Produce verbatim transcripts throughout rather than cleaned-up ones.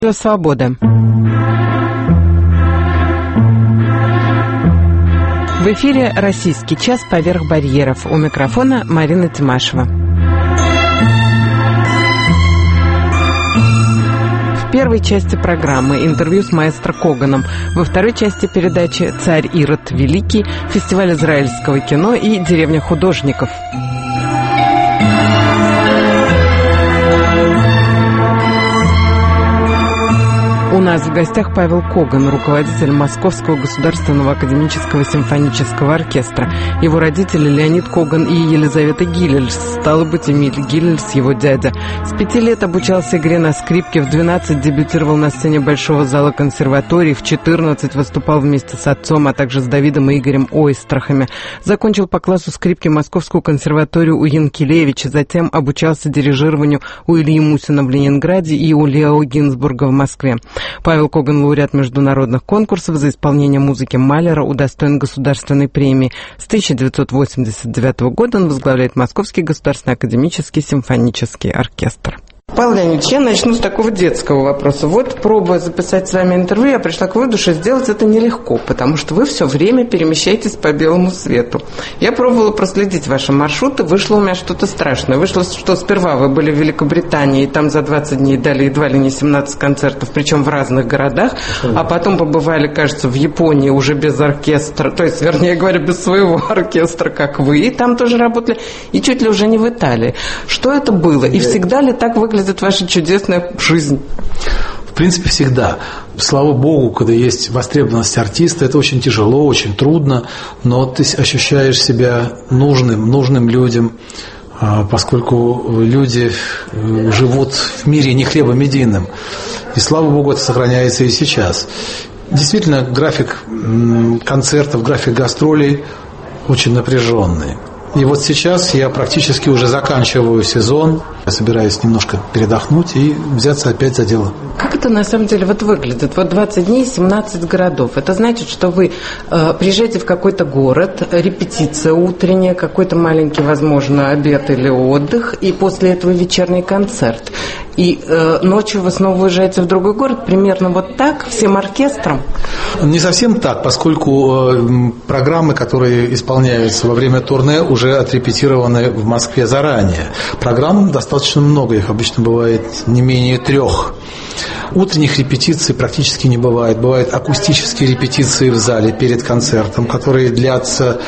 Свобода. В эфире «Российский час. Поверх барьеров». У микрофона Марина Тимашева. В первой части программы интервью с маэстро Коганом. Во второй части передачи «Царь Ирод Великий», фестиваль израильского кино и «Деревня художников». У нас в гостях Павел Коган, руководитель Московского государственного академического симфонического оркестра. Его родители Леонид Коган и Елизавета Гиллельс, стало быть, Эмиль Гиллельс, его дядя. С пяти лет обучался игре на скрипке, в двенадцать дебютировал на сцене Большого зала консерватории, в четырнадцать выступал вместе с отцом, а также с Давидом и Игорем Ойстрахами. Закончил по классу скрипки Московскую консерваторию у Янкелевича, затем обучался дирижированию у Ильи Мусина в Ленинграде и у Лео Гинзбурга в Москве. Павел Коган, лауреат международных конкурсов за исполнение музыки Малера, удостоен государственной премии. С тысяча девятьсот восемьдесят девятого года он возглавляет Московский государственный академический симфонический оркестр. Павел Леонидович, я начну с такого детского вопроса. Вот, пробуя записать с вами интервью, я пришла к выводу, что сделать это нелегко, потому что вы все время перемещаетесь по белому свету. Я пробовала проследить ваши маршруты, вышло у меня что-то страшное. Вышло, что сперва вы были в Великобритании, и там за двадцать дней дали едва ли не семнадцать концертов, причем в разных городах, а потом побывали, кажется, в Японии уже без оркестра, то есть, вернее говоря, без своего оркестра, как вы, и там тоже работали, и чуть ли уже не в Италии. Что это было? И всегда ли так выглядит ваша чудесная жизнь? В принципе, всегда. Слава Богу, когда есть востребованность артиста, это очень тяжело, очень трудно, но ты ощущаешь себя нужным, нужным людям, поскольку люди живут в мире не хлебом единым. И слава Богу, это сохраняется и сейчас. Действительно, график концертов, график гастролей очень напряженный. И вот сейчас я практически уже заканчиваю сезон. Я собираюсь немножко передохнуть и взяться опять за дело. Как это на самом деле вот выглядит? Вот двадцать дней, семнадцать городов. Это значит, что вы э, приезжаете в какой-то город, репетиция утренняя, какой-то маленький, возможно, обед или отдых, и после этого вечерний концерт. И э, ночью вы снова уезжаете в другой город, примерно вот так, всем оркестром? Не совсем так, поскольку э, программы, которые исполняются во время турне, уже отрепетированы в Москве заранее. Программ достаточно много, их обычно бывает не менее трех. Утренних репетиций практически не бывает. Бывают акустические репетиции в зале перед концертом, которые длятся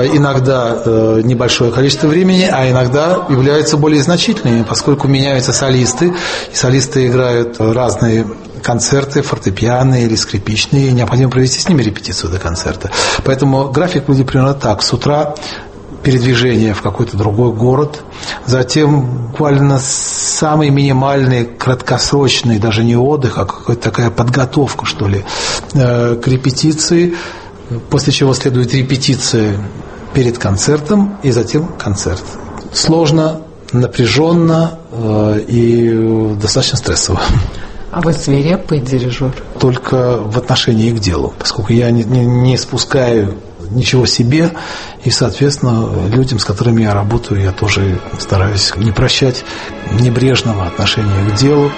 иногда небольшое количество времени, а иногда являются более значительными, поскольку меняются солисты, и солисты играют разные концерты, фортепианные или скрипичные, и необходимо провести с ними репетицию до концерта. Поэтому график будет примерно так. С утра передвижение в какой-то другой город, затем буквально самый минимальный, краткосрочный, даже не отдых, а какая-то такая подготовка, что ли, к репетиции, после чего следует репетиция перед концертом и затем концерт. Сложно, напряженно и достаточно стрессово. А вы свирепый дирижер? Только в отношении к делу, поскольку я не, не, не спускаю ничего себе, и, соответственно, людям, с которыми я работаю, я тоже стараюсь не прощать небрежного отношения к делу.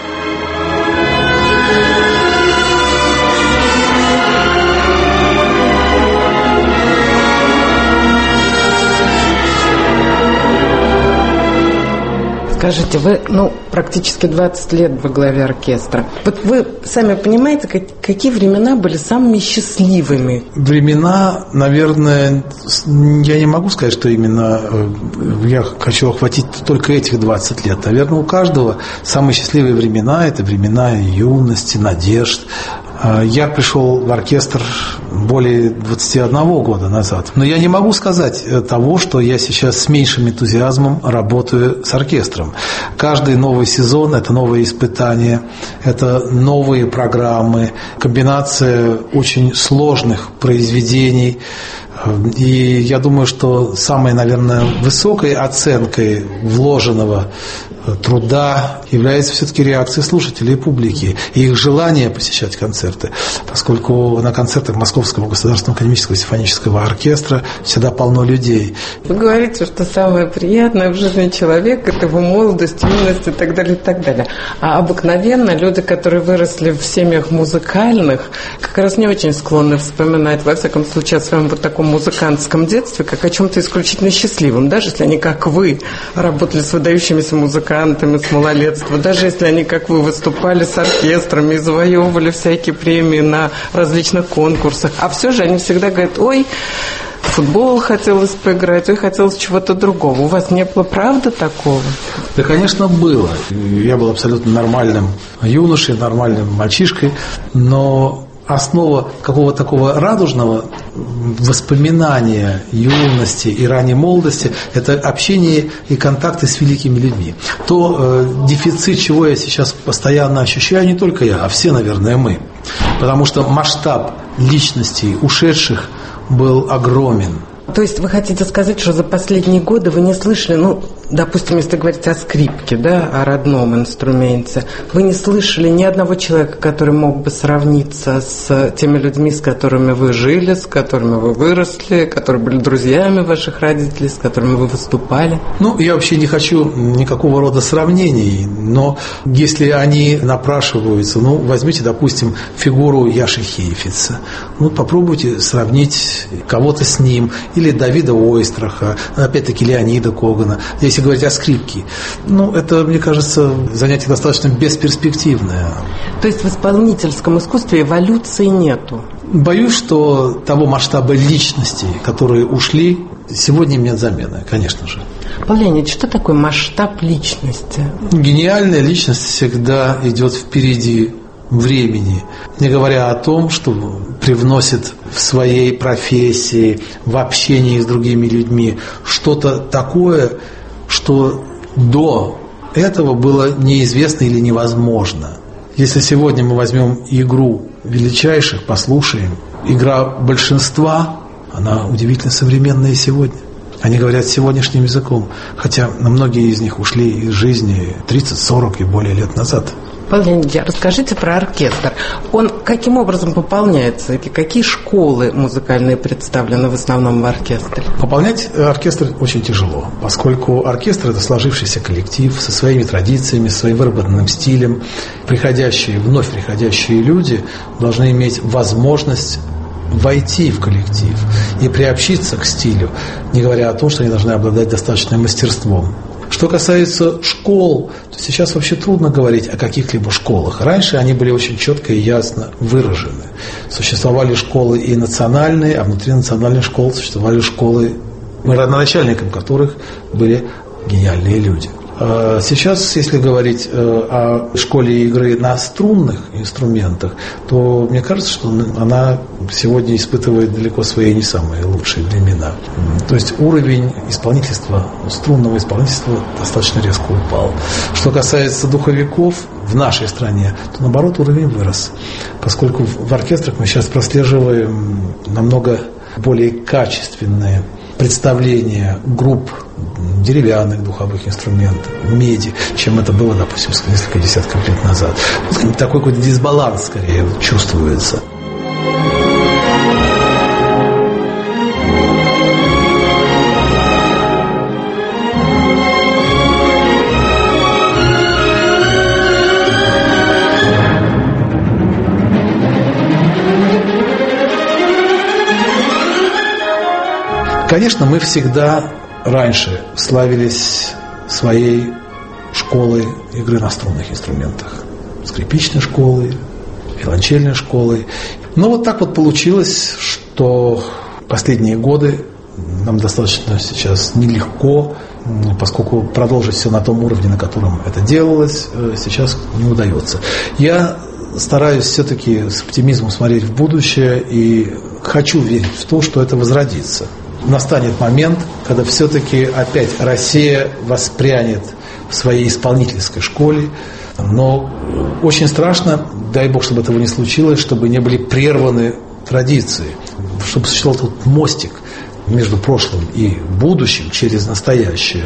Скажите, вы, ну, практически двадцать лет во главе оркестра. Вот вы сами понимаете, как, какие времена были самыми счастливыми? Времена, наверное, я не могу сказать, что именно я хочу охватить только этих двадцать лет. Наверное, у каждого самые счастливые времена – это времена юности, надежд. Я пришел в оркестр более двадцати одного года назад. Но я не могу сказать того, что я сейчас с меньшим энтузиазмом работаю с оркестром. Каждый новый сезон – это новые испытания, это новые программы, комбинация очень сложных произведений. И я думаю, что самой, наверное, высокой оценкой вложенного труда является все-таки реакцией слушателей и публики, и их желание посещать концерты, поскольку на концертах Московского государственного академического симфонического оркестра всегда полно людей. Вы говорите, что самое приятное в жизни человека – это его молодость, юность и так далее, и так далее. А обыкновенно люди, которые выросли в семьях музыкальных, как раз не очень склонны вспоминать, во всяком случае, о своем вот таком музыкантском детстве, как о чем-то исключительно счастливом, даже если они, как вы, работали с выдающимися музыкантами с малолетства, даже если они, как вы, выступали с оркестрами и завоевывали всякие премии на различных конкурсах. А все же они всегда говорят: ой, в футбол хотелось поиграть, ой, хотелось чего-то другого. У вас не было, правда, такого? Да, конечно, было. Я был абсолютно нормальным юношей, нормальным мальчишкой, но основа какого-то такого радужного воспоминания юности и ранней молодости – это общение и контакты с великими людьми. То э, дефицит, чего я сейчас постоянно ощущаю, не только я, а все, наверное, мы. Потому что масштаб личностей ушедших был огромен. То есть вы хотите сказать, что за последние годы вы не слышали, ну, допустим, если говорить о скрипке, да, о родном инструменте, вы не слышали ни одного человека, который мог бы сравниться с теми людьми, с которыми вы жили, с которыми вы выросли, которые были друзьями ваших родителей, с которыми вы выступали? Ну, я вообще не хочу никакого рода сравнений, но если они напрашиваются, ну, возьмите, допустим, фигуру Яши Хейфица, ну, попробуйте сравнить кого-то с ним, или Давида Ойстраха, опять-таки Леонида Когана, если говорить о скрипке. Ну, это, мне кажется, занятие достаточно бесперспективное. То есть в исполнительском искусстве эволюции нету? Боюсь, что того масштаба личностей, которые ушли, сегодня им нет замены, конечно же. Павел Леонидович, что такое масштаб личности? Гениальная личность всегда идет впереди времени, не говоря о том, что привносит в своей профессии, в общении с другими людьми что-то такое, что до этого было неизвестно или невозможно. Если сегодня мы возьмем игру величайших, послушаем, игра большинства, она удивительно современная сегодня. Они говорят сегодняшним языком, хотя многие из них ушли из жизни тридцать, сорок и более лет назад. Павел Леонидович, расскажите про оркестр. Он каким образом пополняется? И какие школы музыкальные представлены в основном в оркестре? Пополнять оркестр очень тяжело, поскольку оркестр – это сложившийся коллектив со своими традициями, со своим выработанным стилем. Приходящие, вновь приходящие люди должны иметь возможность войти в коллектив и приобщиться к стилю, не говоря о том, что они должны обладать достаточным мастерством. Что касается школ, то сейчас вообще трудно говорить о каких-либо школах. Раньше они были очень четко и ясно выражены. Существовали школы и национальные, а внутри национальных школ существовали школы, родоначальником которых были гениальные люди. Сейчас, если говорить о школе игры на струнных инструментах, то мне кажется, что она сегодня испытывает далеко свои не самые лучшие времена. То есть уровень исполнительства, струнного исполнительства достаточно резко упал. Что касается духовиков в нашей стране, то наоборот уровень вырос, поскольку в оркестрах мы сейчас прослеживаем намного более качественные представление групп деревянных духовых инструментов, меди, чем это было, допустим, несколько десятков лет назад. Вот такой какой-то дисбаланс, скорее, чувствуется. Конечно, мы всегда раньше славились своей школой игры на струнных инструментах. Скрипичной школой, виолончельной школой. Но вот так вот получилось, что последние годы нам достаточно сейчас нелегко, поскольку продолжить все на том уровне, на котором это делалось, сейчас не удается. Я стараюсь все-таки с оптимизмом смотреть в будущее и хочу верить в то, что это возродится. Настанет момент, когда все-таки опять Россия воспрянет в своей исполнительской школе, но очень страшно, дай Бог, чтобы этого не случилось, чтобы не были прерваны традиции, чтобы существовал тут мостик между прошлым и будущим через настоящее,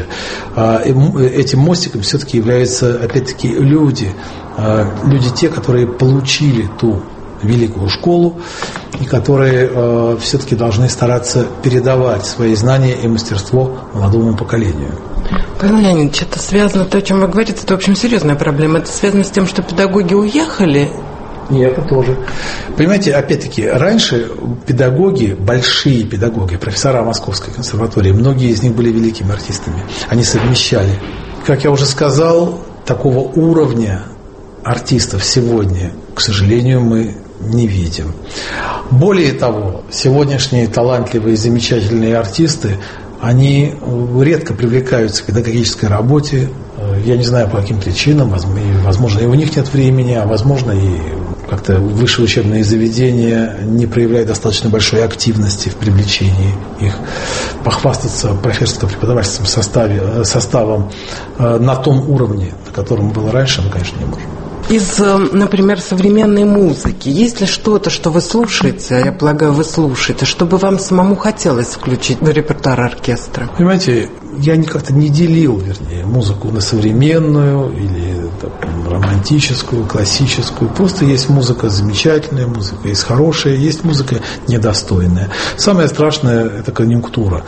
этим мостиком все-таки являются, опять-таки, люди, люди те, которые получили ту великую школу и которые э, все-таки должны стараться передавать свои знания и мастерство молодому поколению. Павел Леонидович, это связано, то, о чем вы говорите, это, в общем, серьезная проблема. Это связано с тем, что педагоги уехали? И это тоже. Понимаете, опять-таки, раньше педагоги, большие педагоги, профессора Московской консерватории, многие из них были великими артистами. Они совмещали. Как я уже сказал, такого уровня артистов сегодня, к сожалению, мы не видим. Более того, сегодняшние талантливые, замечательные артисты, они редко привлекаются к педагогической работе. Я не знаю, по каким причинам. Возможно, и у них нет времени, а возможно, и как-то высшие учебные заведения не проявляют достаточно большой активности в привлечении их. Похвастаться профессорско-преподавательским составе, составом на том уровне, на котором было раньше, мы, конечно, не можем. Из, например, современной музыки, есть ли что-то, что вы слушаете, я полагаю, вы слушаете, чтобы вам самому хотелось включить в репертуар оркестра? Понимаете, я как-то не делил, вернее, музыку на современную или там, романтическую, классическую. Просто есть музыка замечательная, музыка есть хорошая, есть музыка недостойная. Самое страшное – это конъюнктура.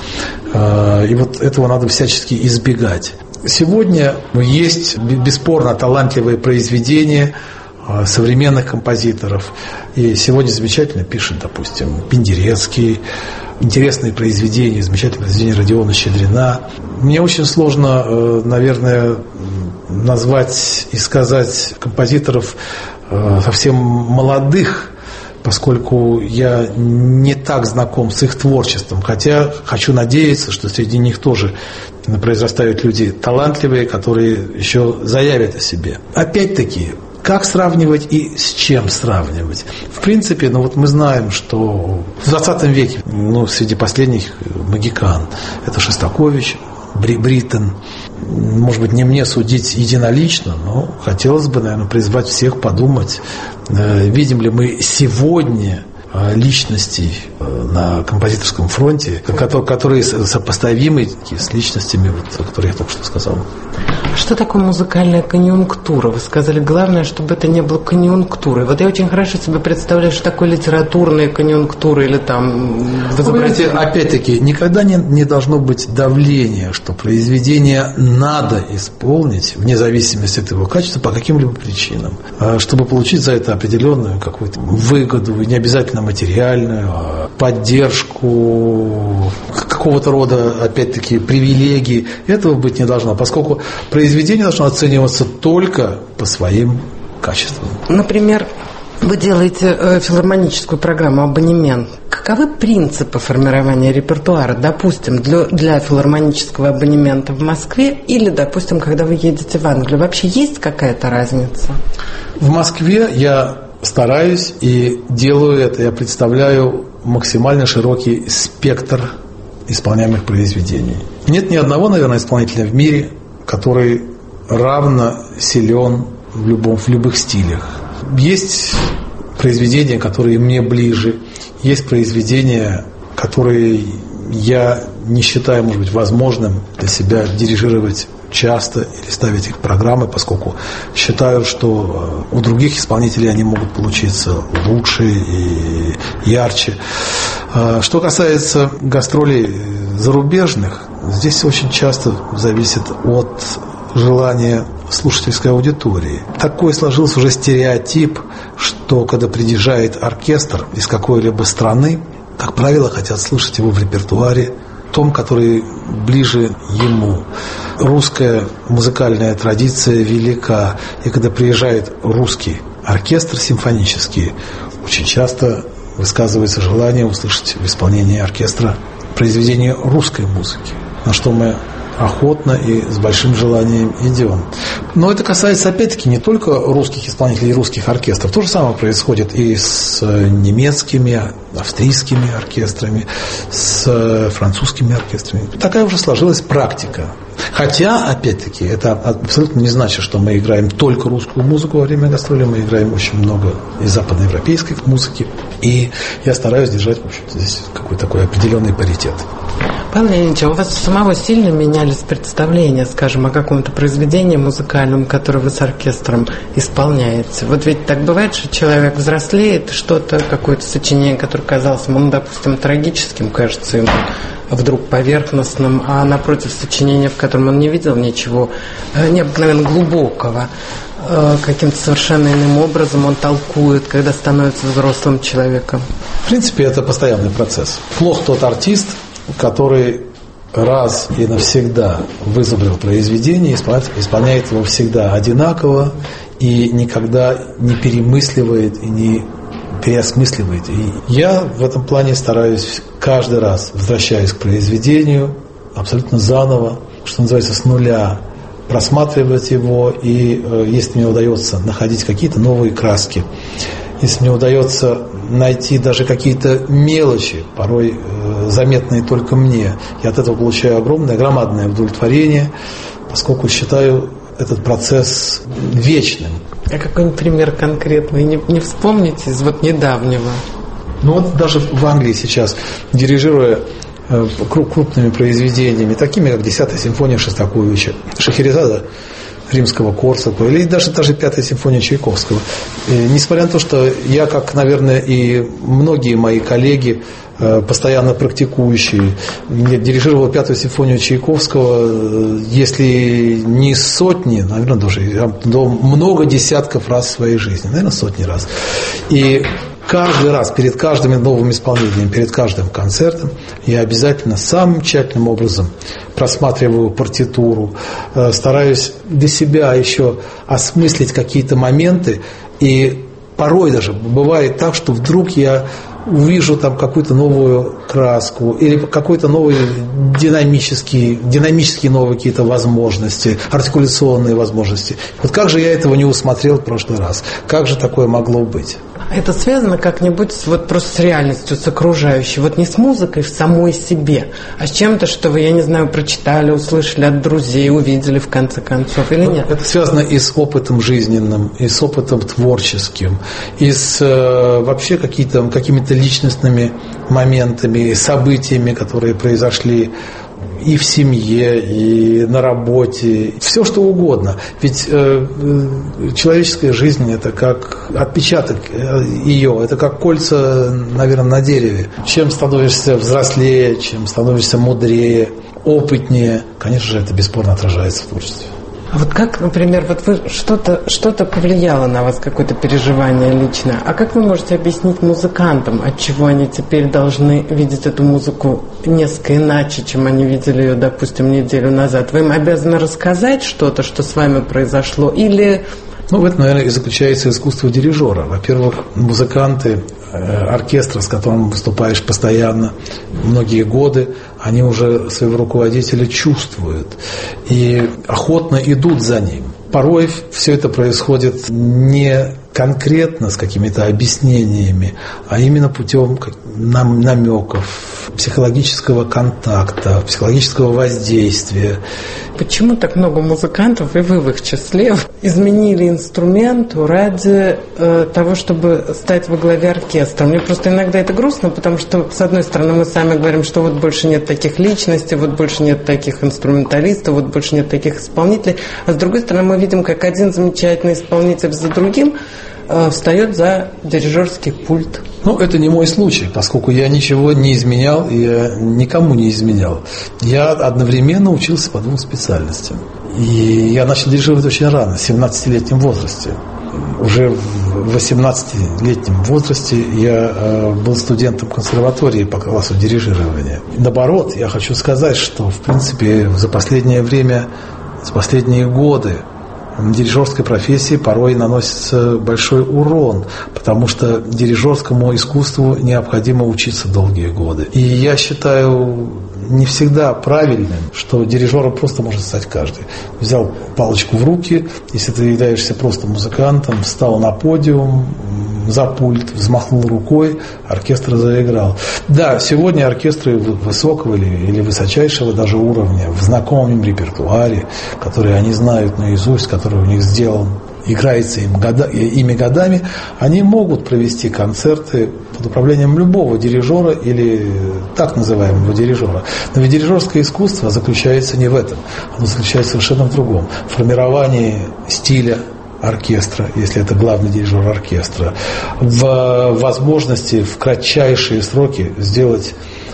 И вот этого надо всячески избегать. Сегодня есть бесспорно талантливые произведения современных композиторов. И сегодня замечательно пишет, допустим, Пендерецкий, интересные произведения, замечательные произведения Родиона Щедрина. Мне очень сложно, наверное, назвать и сказать композиторов совсем молодых, поскольку я не так знаком с их творчеством, хотя хочу надеяться, что среди них тоже произрастают люди талантливые, которые еще заявят о себе. Опять-таки, как сравнивать и с чем сравнивать? В принципе, ну вот мы знаем, что в двадцатом веке, ну, среди последних магикан, это Шостакович, Бриттон. Может быть, не мне судить единолично, но хотелось бы, наверное, призвать всех подумать, видим ли мы сегодня личностей на композиторском фронте, которые сопоставимы с личностями, вот, которые я только что сказал. Что такое музыкальная конъюнктура? Вы сказали, главное, чтобы это не было конъюнктурой. Вот я очень хорошо себе представляю, что такое литературная конъюнктура или там... Вы знаете, опять-таки, никогда не, не должно быть давления, что произведение надо исполнить, вне зависимости от его качества, по каким-либо причинам, чтобы получить за это определенную какую-то выгоду, не обязательно материальную, поддержку, какого-то рода, опять-таки, привилегии. Этого быть не должно, поскольку произведение должно оцениваться только по своим качествам. Например, вы делаете э, филармоническую программу «Абонемент». Каковы принципы формирования репертуара, допустим, для, для филармонического абонемента в Москве или, допустим, когда вы едете в Англию? Вообще есть какая-то разница? В Москве я стараюсь и делаю это, я представляю максимально широкий спектр исполняемых произведений. Нет ни одного, наверное, исполнителя в мире, который равно силен в, любом, в любых стилях. Есть произведения, которые мне ближе, есть произведения, которые я не считаю, может быть, возможным для себя дирижировать часто или ставить их в программы, поскольку считаю, что у других исполнителей они могут получиться лучше и ярче. Что касается гастролей зарубежных, здесь очень часто зависит от желания слушательской аудитории. Такой сложился уже стереотип, что когда приезжает оркестр из какой-либо страны, как правило, хотят слышать его в репертуаре, том, который ближе ему. Русская музыкальная традиция велика, и когда приезжает русский оркестр симфонический, очень часто высказывается желание услышать в исполнении оркестра произведение русской музыки, на что мы охотно и с большим желанием идем. Но это касается, опять-таки, не только русских исполнителей и русских оркестров. То же самое происходит и с немецкими, австрийскими оркестрами, с французскими оркестрами. Такая уже сложилась практика. Хотя, опять-таки, это абсолютно не значит, что мы играем только русскую музыку во время гастроли, мы играем очень много и западноевропейской музыки, и я стараюсь держать, в общем-то, здесь какой-то такой определенный паритет. Павел Леонидович, а у вас самого сильно менялись представления, скажем, о каком-то произведении музыкальном, которое вы с оркестром исполняете? Вот ведь так бывает, что человек взрослеет, что-то, какое-то сочинение, которое казалось ему, ну, допустим, трагическим, кажется ему вдруг поверхностным, а напротив сочинения, в котором он не видел ничего необыкновенно глубокого, каким-то совершенно иным образом он толкует, когда становится взрослым человеком. В принципе, это постоянный процесс. Плох тот артист, который раз и навсегда вызубрил произведение, исполняет его всегда одинаково и никогда не перемысливает и не переосмысливает. И я в этом плане стараюсь каждый раз, возвращаясь к произведению, абсолютно заново, что называется, с нуля, просматривать его, и э, если мне удается находить какие-то новые краски, если мне удается найти даже какие-то мелочи, порой э, заметные только мне, я от этого получаю огромное, громадное удовлетворение, поскольку считаю этот процесс вечным. А какой-нибудь пример конкретный не, не вспомните из вот недавнего? Ну вот даже в Англии сейчас, дирижируя э, крупными произведениями, такими как «Десятая симфония» Шостаковича, «Шахерезада» Римского Корсакова, или даже, даже «Пятая симфония» Чайковского. И, несмотря на то, что я, как, наверное, и многие мои коллеги, э, постоянно практикующие, дирижировал «Пятую симфонию» Чайковского, э, если не сотни, наверное, даже до много десятков раз в своей жизни, наверное, сотни раз. И каждый раз, перед каждым новым исполнением, перед каждым концертом я обязательно самым тщательным образом просматриваю партитуру, стараюсь для себя еще осмыслить какие-то моменты, и порой даже бывает так, что вдруг я увижу там какую-то новую краску или какой-то новый динамический, динамические новые какие-то возможности, артикуляционные возможности. Вот как же я этого не усмотрел в прошлый раз? Как же такое могло быть? Это связано как-нибудь вот просто с реальностью, с окружающей, вот не с музыкой в самой себе, а с чем-то, что вы, я не знаю, прочитали, услышали от друзей, увидели в конце концов, или нет? Это связано и с опытом жизненным, и с опытом творческим, и с э, вообще какие-то, какими-то личностными моментами, событиями, которые произошли и в семье, и на работе, все что угодно. Ведь э, человеческая жизнь – это как отпечаток ее, это как кольца, наверное, на дереве. Чем становишься взрослее, чем становишься мудрее, опытнее, конечно же, это бесспорно отражается в творчестве. А вот как, например, вот вы что-то, что-то повлияло на вас, какое-то переживание личное, а как вы можете объяснить музыкантам, отчего они теперь должны видеть эту музыку несколько иначе, чем они видели ее, допустим, неделю назад? Вы им обязаны рассказать что-то, что с вами произошло, или... Ну, в этом, наверное, и заключается искусство дирижера. Во-первых, музыканты, оркестр, с которым выступаешь постоянно многие годы, они уже своего руководителя чувствуют и охотно идут за ним. Порой все это происходит не конкретно с какими-то объяснениями, а именно путем намеков, психологического контакта, психологического воздействия. Почему так много музыкантов, и вы в их числе, изменили инструмент ради э, того, чтобы стать во главе оркестра? Мне просто иногда это грустно, потому что, с одной стороны, мы сами говорим, что вот больше нет таких личностей, вот больше нет таких инструменталистов, вот больше нет таких исполнителей, а с другой стороны, мы видим, как один замечательный исполнитель за другим э, встает за дирижерский пульт. Ну, это не мой случай, поскольку я ничего не изменял, и я никому не изменял. Я одновременно учился по двум специальностям. И я начал дирижировать очень рано, в семнадцатилетнем возрасте. Уже в восемнадцатилетнем возрасте я был студентом консерватории по классу дирижирования. Наоборот, я хочу сказать, что, в принципе, за последнее время, за последние годы дирижерской профессии порой наносится большой урон, потому что дирижерскому искусству необходимо учиться долгие годы. И я считаю не всегда правильным, что дирижером просто может стать каждый. Взял палочку в руки, если ты являешься просто музыкантом, встал на подиум, за пульт, взмахнул рукой, оркестр заиграл. Да, сегодня оркестры высокого или, или высочайшего даже уровня, в знакомом им репертуаре, который они знают наизусть, который у них сделан, играется им года, ими годами, они могут провести концерты под управлением любого дирижера или так называемого дирижера. Но ведь дирижерское искусство заключается не в этом, оно заключается совершенно в другом. В формировании стиля оркестра, если это главный дирижер оркестра, в возможности в кратчайшие сроки сделать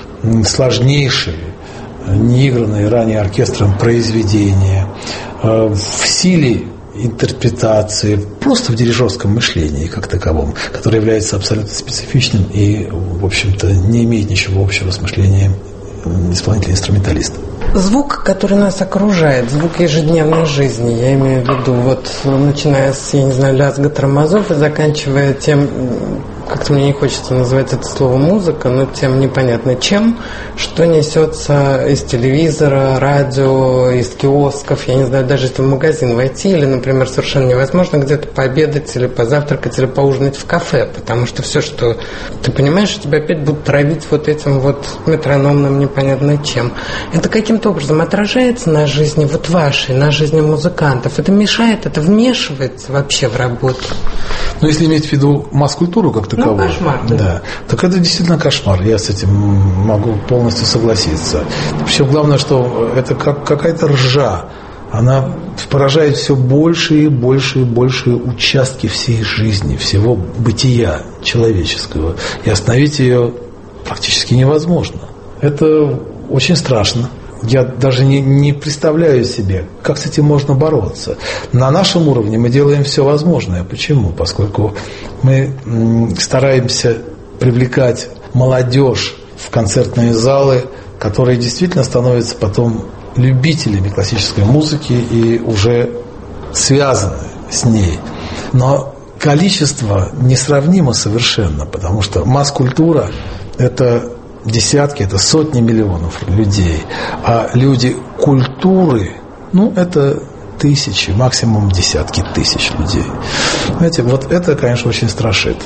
сложнейшие, неигранные ранее оркестром произведения, в силе интерпретации, просто в дирижерском мышлении как таковом, которое является абсолютно специфичным и, в общем-то, не имеет ничего общего с мышлением исполнителя-инструменталиста. Звук, который нас окружает, звук ежедневной жизни, я имею в виду, вот начиная с, я не знаю, лязга тормозов и заканчивая тем, как-то мне не хочется называть это слово музыка, но тем непонятно чем, что несется из телевизора, радио, из киосков, я не знаю, даже если в магазин войти, или, например, совершенно невозможно где-то пообедать, или позавтракать, или поужинать в кафе, потому что все, что ты понимаешь, тебя опять будут травить вот этим вот метрономным непонятно чем. Это каким-то образом отражается на жизни вот вашей, на жизни музыкантов. Это мешает, это вмешивается вообще в работу. Ну, если иметь в виду масс-культуру как таковую, ну, кошмар, да. да, так это действительно кошмар. Я с этим могу полностью согласиться. Причем главное, что это как какая-то ржа. Она поражает все больше и больше и больше участки всей жизни, всего бытия человеческого. И остановить ее практически невозможно. Это очень страшно. Я даже не, не представляю себе, как с этим можно бороться. На нашем уровне мы делаем все возможное. Почему? Поскольку мы стараемся привлекать молодежь в концертные залы, которые действительно становятся потом любителями классической музыки и уже связаны с ней. Но количество несравнимо совершенно, потому что масс-культура – это десятки, это сотни миллионов людей. А люди культуры, ну, это тысячи, максимум десятки тысяч людей. Знаете, вот это, конечно, очень страшит.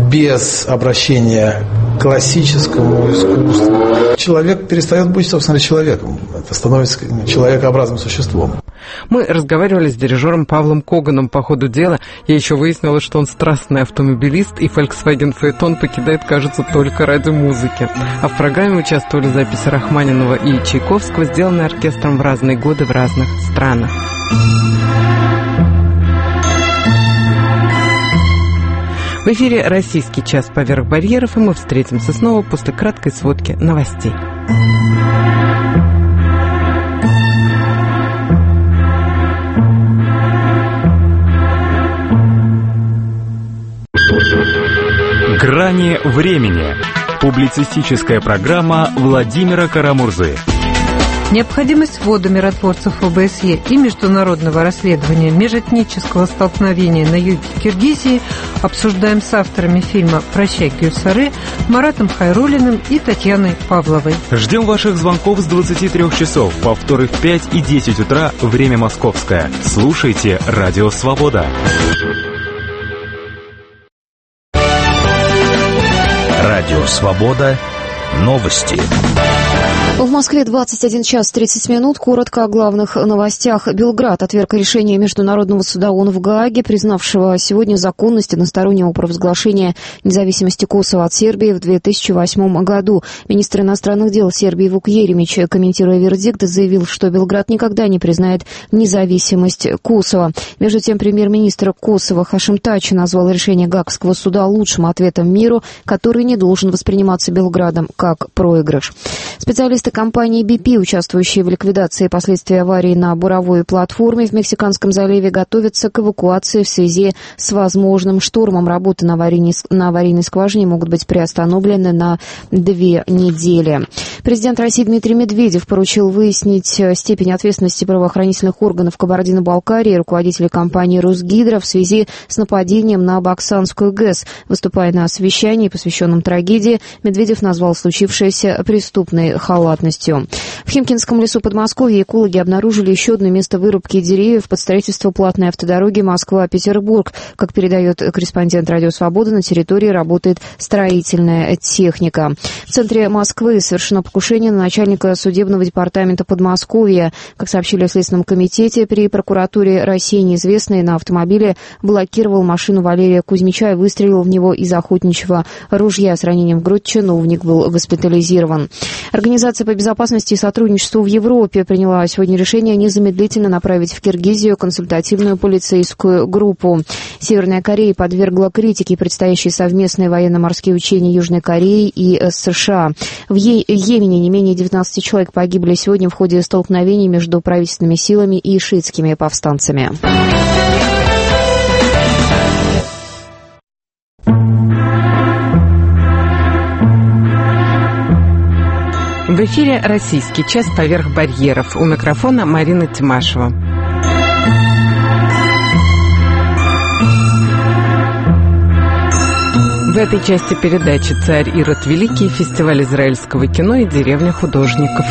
Без обращения к классическому искусству человек перестает быть, собственно, человеком. Это становится человекообразным существом. Мы разговаривали с дирижером Павлом Коганом по ходу дела. Я еще выяснила, что он страстный автомобилист, и Volkswagen Phaeton покидает, кажется, только ради музыки. А в программе участвовали записи Рахманинова и Чайковского, сделанные оркестром в разные годы в разных странах. В эфире «Российский час поверх барьеров», и мы встретимся снова после краткой сводки новостей. «Грани времени». Публицистическая программа Владимира Карамурзы. Необходимость ввода миротворцев ОБСЕ и международного расследования межэтнического столкновения на юге Киргизии обсуждаем с авторами фильма «Прощай, Гюльсары» Маратом Хайруллиным и Татьяной Павловой. Ждем ваших звонков с двадцати трёх часов, повторы в пять и десять утра, время московское. Слушайте «Радио Свобода». Радио «Свобода». Новости. В Москве двадцать один час тридцать минут. Коротко о главных новостях. Белград отверг решение Международного суда ООН в Гааге, признавшего сегодня законность одностороннего провозглашения независимости Косово от Сербии в две тысячи восьмом году. Министр иностранных дел Сербии Вук Еремич, комментируя вердикт, заявил, что Белград никогда не признает независимость Косово. Между тем, премьер-министр Косово Хашим Тач назвал решение Гаагского суда лучшим ответом миру, который не должен восприниматься Белградом как проигрыш. Специалисты компании би пи, участвующие в ликвидации последствий аварии на буровой платформе в Мексиканском заливе, готовятся к эвакуации в связи с возможным штормом. Работы на аварийной, на аварийной скважине могут быть приостановлены на две недели. Президент России Дмитрий Медведев поручил выяснить степень ответственности правоохранительных органов Кабардино-Балкарии и руководителей компании «Росгидро» в связи с нападением на Баксанскую ГЭС. Выступая на совещании, посвященном трагедии, Медведев назвал случившееся преступной халатностью вероятностью. В Химкинском лесу Подмосковья экологи обнаружили еще одно место вырубки деревьев под строительство платной автодороги Москва-Петербург. Как передает корреспондент «Радио Свобода», на территории работает строительная техника. В центре Москвы совершено покушение на начальника судебного департамента Подмосковья. Как сообщили в Следственном комитете при прокуратуре России, неизвестный на автомобиле блокировал машину Валерия Кузьмича и выстрелил в него из охотничьего ружья. С ранением в грудь чиновник был госпитализирован. Организация по безопасности и сотрудничеству в Европе приняла сегодня решение незамедлительно направить в Киргизию консультативную полицейскую группу. Северная Корея подвергла критике предстоящие совместные военно-морские учения Южной Кореи и США. В Йемене не менее девятнадцати человек погибли сегодня в ходе столкновений между правительственными силами и шиитскими повстанцами. В эфире «Российский час. Поверх барьеров». У микрофона Марина Тимашева. В этой части передачи «Царь Ирод Великий», фестиваль израильского кино и деревня художников.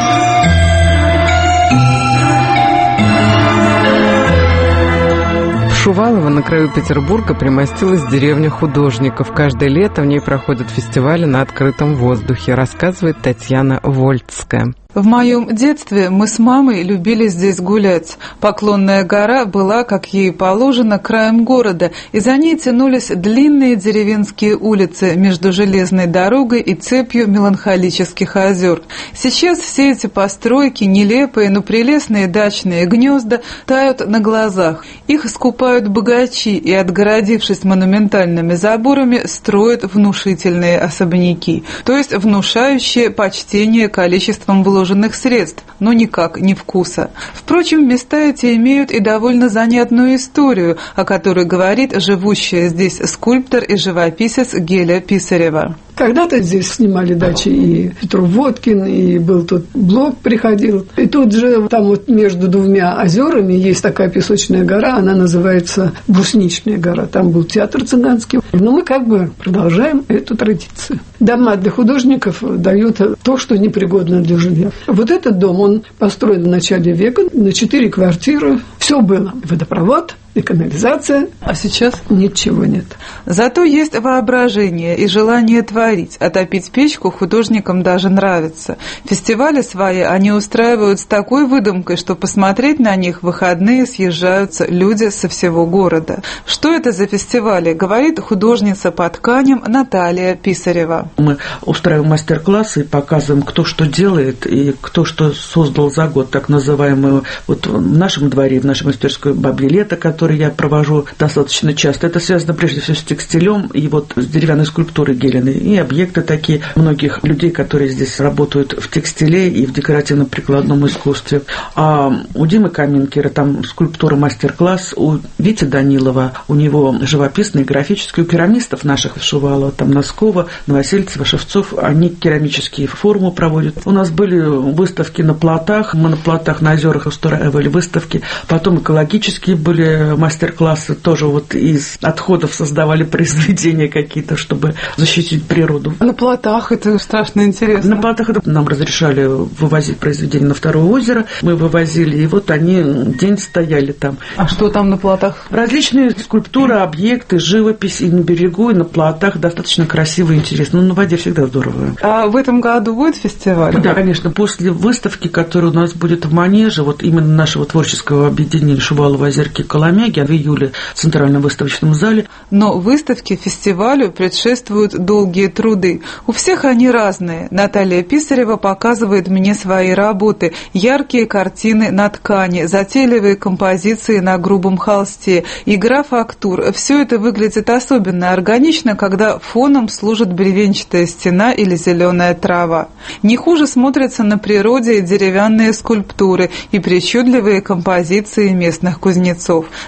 В Шувалово на краю Петербурга примостилась деревня художников. Каждое лето в ней проходят фестивали на открытом воздухе, рассказывает Татьяна Вольцкая. В моем детстве мы с мамой любили здесь гулять. Поклонная гора была, как ей положено, краем города, и за ней тянулись длинные деревенские улицы между железной дорогой и цепью меланхолических озер. Сейчас все эти постройки, нелепые, но прелестные дачные гнезда, тают на глазах. Их скупают богачи и, отгородившись монументальными заборами, строят внушительные особняки, то есть внушающие почтение количеством вложенных средств, но никак не вкуса. Впрочем, места эти имеют и довольно занятную историю, о которой говорит живущая здесь скульптор и живописец Геля Писарева. Когда-то здесь снимали дачи и Петров Водкин, и был тут Блок приходил. И тут же там вот между двумя озерами есть такая песочная гора, она называется Брусничная гора. Там был театр цыганский. Но мы как бы продолжаем эту традицию. Дома для художников дают то, что непригодно для жилья. Вот этот дом, он построен в начале века на четыре квартиры. Все было. Водопровод и канализация. А сейчас? Ничего нет. Зато есть воображение и желание творить. А топить печку художникам даже нравится. Фестивали свои они устраивают с такой выдумкой, что посмотреть на них в выходные съезжаются люди со всего города. Что это за фестивали, говорит художница по тканям Наталья Писарева. Мы устраиваем мастер-классы и показываем, кто что делает и кто что создал за год, так называемую, вот в нашем дворе, в нашей мастерской «Бабье лето», которое я провожу достаточно часто. Это связано прежде всего с текстилем и вот с деревянной скульптурой Гелиной. И объекты такие многих людей, которые здесь работают в текстиле и в декоративно-прикладном искусстве. А у Димы Каминкера там скульптура мастер-класс, у Вити Данилова, у него живописный, графический, у керамистов наших Шувалова, там Носкова, Новосельцева, Шевцов, они керамические формы проводят. У нас были выставки на плотах, мы на плотах на озерах устраивали выставки, потом экологические были мастер-классы, тоже вот из отходов создавали произведения какие-то, чтобы защитить природу. На плотах это страшно интересно. На плотах это нам разрешали вывозить произведения на Второе озеро, мы вывозили, и вот они день стояли там. А что там на плотах? Различные скульптуры, объекты, живопись и на берегу, и на плотах, достаточно красиво и интересно. Ну, на воде всегда здорово. А в этом году будет фестиваль? Да, конечно. После выставки, которая у нас будет в Манеже, вот именно нашего творческого объединения Шувалова, Озерки, Коломяги, в июле в Центральном выставочном зале. Но выставке, фестивалю предшествуют долгие труды. У всех они разные. Наталья Писарева показывает мне свои работы. Яркие картины на ткани, затейливые композиции на грубом холсте, игра фактур. Все это выглядит особенно органично, когда фоном служит бревенчатая стена или зеленая трава. Не хуже смотрятся на природе и деревянные скульптуры и причудливые композиции местных кузнецов.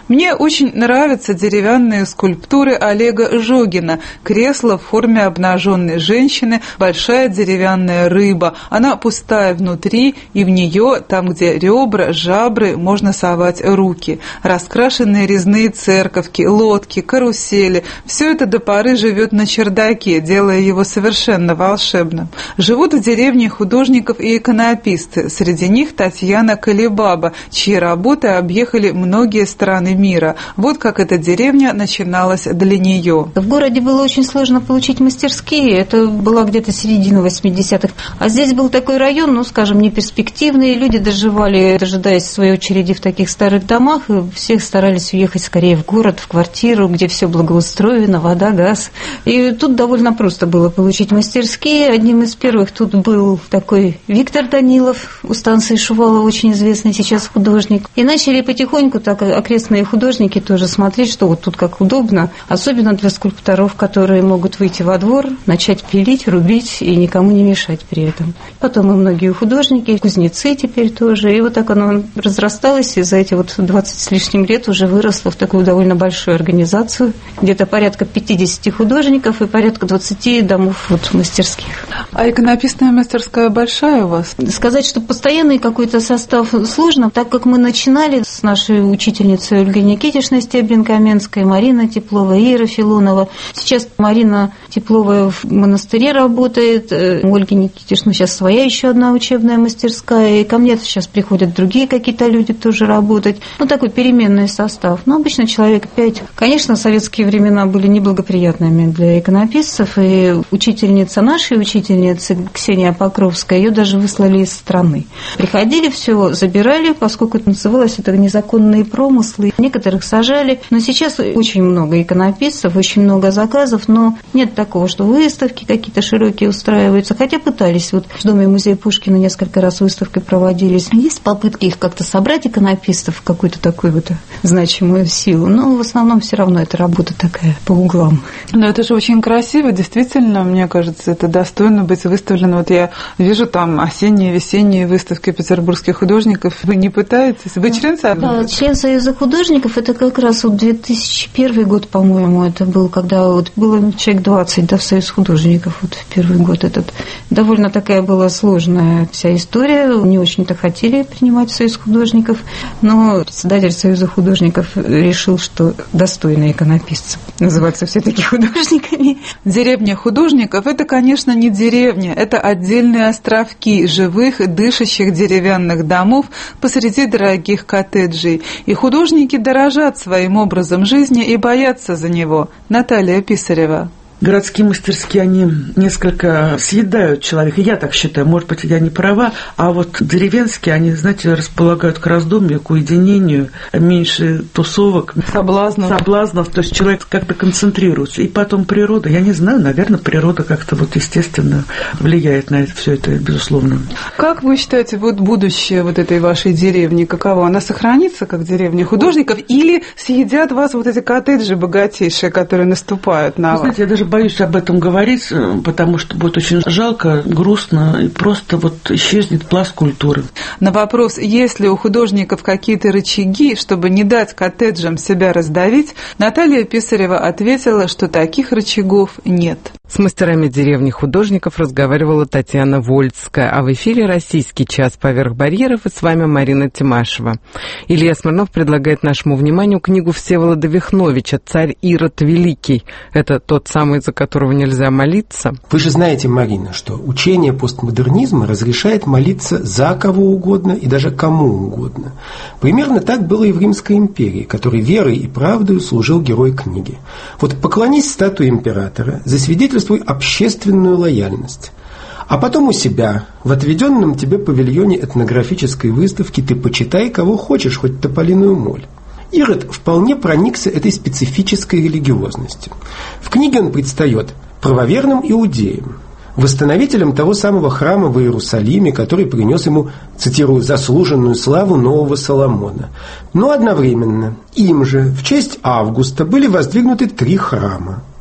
Мне очень нравятся деревянные скульптуры Олега Жогина. Кресло в форме обнаженной женщины, большая деревянная рыба. Она пустая внутри, и в нее, там, где ребра, жабры, можно совать руки. Раскрашенные резные церковки, лодки, карусели. Все это до поры живет на чердаке, делая его совершенно волшебным. Живут в деревне художников и иконописцы. Среди них Татьяна Колебаба, чьи работы объехали многие страны мира. Вот как эта деревня начиналась для нее. В городе было очень сложно получить мастерские. Это была где-то середина восьмидесятых. А здесь был такой район, ну, скажем, неперспективный. Люди доживали, дожидаясь своей очереди в таких старых домах, и всех старались уехать скорее в город, в квартиру, где все благоустроено, вода, газ. И тут довольно просто было получить мастерские. Одним из первых тут был такой Виктор Данилов, у станции Шувалова, очень известный сейчас художник. И начали потихоньку так окрестные художники тоже смотреть, что вот тут как удобно, особенно для скульпторов, которые могут выйти во двор, начать пилить, рубить и никому не мешать при этом. Потом и многие художники, кузнецы теперь тоже. И вот так оно разрасталось, и за эти вот двадцать с лишним лет уже выросло в такую довольно большую организацию. Где-то порядка пятьдесят художников и порядка двадцати домов вот мастерских. А иконописная мастерская большая у вас? Сказать, что постоянный какой-то состав сложно, так как мы начинали с нашей учительницей Ольгой Никитишной Стеблин-Каменской, Марина Теплова, Ира Филонова. Сейчас Марина Теплова в монастыре работает, у Ольги Никитишны сейчас своя еще одна учебная мастерская, и ко мне сейчас приходят другие какие-то люди тоже работать. Ну, такой переменный состав. Но обычно человек пять. Конечно, советские времена были неблагоприятными для иконописцев, и учительница нашей учительницы, Ксения Покровская, ее даже выслали из страны. Приходили, все забирали, поскольку называлось это незаконные промыслы. Некоторых сажали, но сейчас очень много иконописцев, очень много заказов, но нет такого, что выставки какие-то широкие устраиваются, хотя пытались. Вот в Доме музея Пушкина несколько раз выставки проводились. Есть попытки их как-то собрать, иконописцев, в какую-то такую вот значимую силу, но в основном все равно это работа такая по углам. Но это же очень красиво, действительно, мне кажется, это достойно быть выставлено. Вот я вижу там осенние, весенние выставки петербургских художников. Вы не пытаетесь? Вы член Союза? Да, член Союза художников. Это как раз вот две тысячи первый год, по-моему, это был, когда вот было человек двадцать, да, в Союз художников, вот в первый год этот. Довольно такая была сложная вся история. Не очень-то хотели принимать в Союз художников, но председатель Союза художников решил, что достойные иконописцы называться все-таки художниками. Деревня художников – это, конечно, не деревня, это отдельные островки живых, дышащих деревянных домов посреди дорогих коттеджей. И художники дорожат своим образом жизни и боятся за него. Наталья Писарева. Городские мастерские, они несколько съедают человека, я так считаю, может быть, я не права, а вот деревенские, они, знаете, располагают к раздумью, к уединению, меньше тусовок, соблазнов. соблазнов, то есть человек как-то концентрируется. И потом природа, я не знаю, наверное, природа как-то вот естественно влияет на это, все это, безусловно. Как вы считаете, вот будущее вот этой вашей деревни, каково? Она сохранится как деревня художников или съедят вас вот эти коттеджи богатейшие, которые наступают на вы вас? Знаете, я даже боюсь об этом говорить, потому что будет очень жалко, грустно, и просто вот исчезнет пласт культуры. На вопрос, есть ли у художников какие-то рычаги, чтобы не дать коттеджам себя раздавить, Наталья Писарева ответила, что таких рычагов нет. С мастерами деревни художников разговаривала Татьяна Вольцкая, а в эфире «Российский час поверх барьеров» и с вами Марина Тимашева. Илья Смирнов предлагает нашему вниманию книгу Всеволода Вихновича «Царь Ирод Великий». Это тот самый, за которого нельзя молиться. Вы же знаете, Марина, что учение постмодернизма разрешает молиться за кого угодно и даже кому угодно. Примерно так было и в Римской империи, которой верой и правдой служил герой книги. Вот поклонись статуе императора, засвидетельствуй общественную лояльность. А потом у себя, в отведенном тебе павильоне этнографической выставки, ты почитай кого хочешь, хоть тополиную моль. Ирод вполне проникся этой специфической религиозностью. В книге он предстает правоверным иудеем, восстановителем того самого храма в Иерусалиме, который принес ему, цитирую, заслуженную славу нового Соломона. Но одновременно им же в честь Августа были воздвигнуты три храма.